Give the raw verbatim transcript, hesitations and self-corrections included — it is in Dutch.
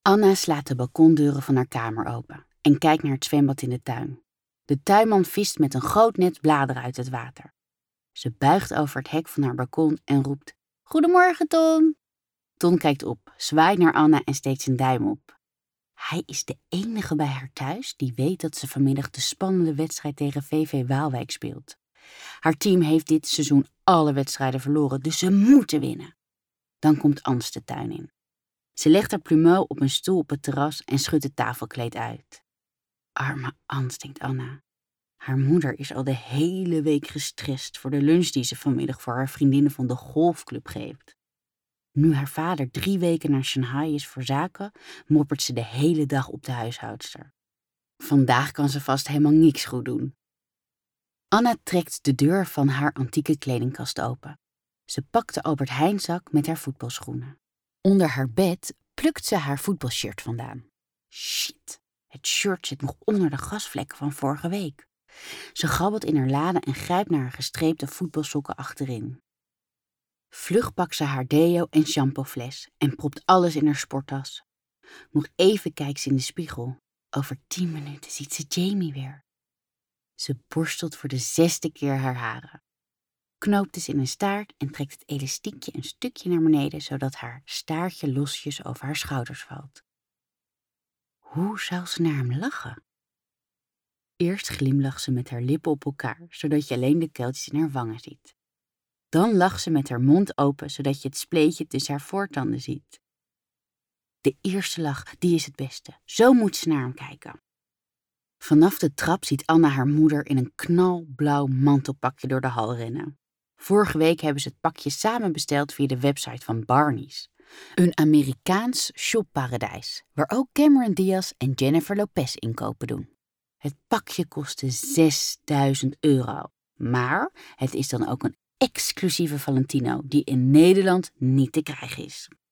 Anna slaat de balkondeuren van haar kamer open en kijkt naar het zwembad in de tuin. De tuinman vist met een groot net bladeren uit het water. Ze buigt over het hek van haar balkon en roept: "Goedemorgen, Ton!" Ton kijkt op, zwaait naar Anna en steekt zijn duim op. Hij is de enige bij haar thuis die weet dat ze vanmiddag de spannende wedstrijd tegen V V Waalwijk speelt. Haar team heeft dit seizoen alle wedstrijden verloren, dus ze moeten winnen. Dan komt Ans de tuin in. Ze legt haar plumeau op een stoel op het terras en schudt het tafelkleed uit. Arme Ans, denkt Anna. Haar moeder is al de hele week gestrest voor de lunch die ze vanmiddag voor haar vriendinnen van de golfclub geeft. Nu haar vader drie weken naar Shanghai is voor zaken, moppert ze de hele dag op de huishoudster. Vandaag kan ze vast helemaal niks goed doen. Anna trekt de deur van haar antieke kledingkast open. Ze pakt de Albert Heijnzak met haar voetbalschoenen. Onder haar bed plukt ze haar voetbalshirt vandaan. Shit, het shirt zit nog onder de gasvlekken van vorige week. Ze grabbelt in haar lade en grijpt naar haar gestreepte voetbalsokken achterin. Vlug pakt ze haar deo en shampoofles en propt alles in haar sporttas. Nog even kijkt ze in de spiegel. Over tien minuten ziet ze Jamie weer. Ze borstelt voor de zesde keer haar haren. Knoopt ze in een staart en trekt het elastiekje een stukje naar beneden, zodat haar staartje losjes over haar schouders valt. Hoe zou ze naar hem lachen? Eerst glimlacht ze met haar lippen op elkaar, zodat je alleen de kuiltjes in haar wangen ziet. Dan lacht ze met haar mond open, zodat je het spleetje tussen haar voortanden ziet. De eerste lach, die is het beste. Zo moet ze naar hem kijken. Vanaf de trap ziet Anna haar moeder in een knalblauw mantelpakje door de hal rennen. Vorige week hebben ze het pakje samen besteld via de website van Barney's. Een Amerikaans shopparadijs, waar ook Cameron Diaz en Jennifer Lopez inkopen doen. Het pakje kostte zesduizend euro, maar het is dan ook een exclusieve Valentino die in Nederland niet te krijgen is.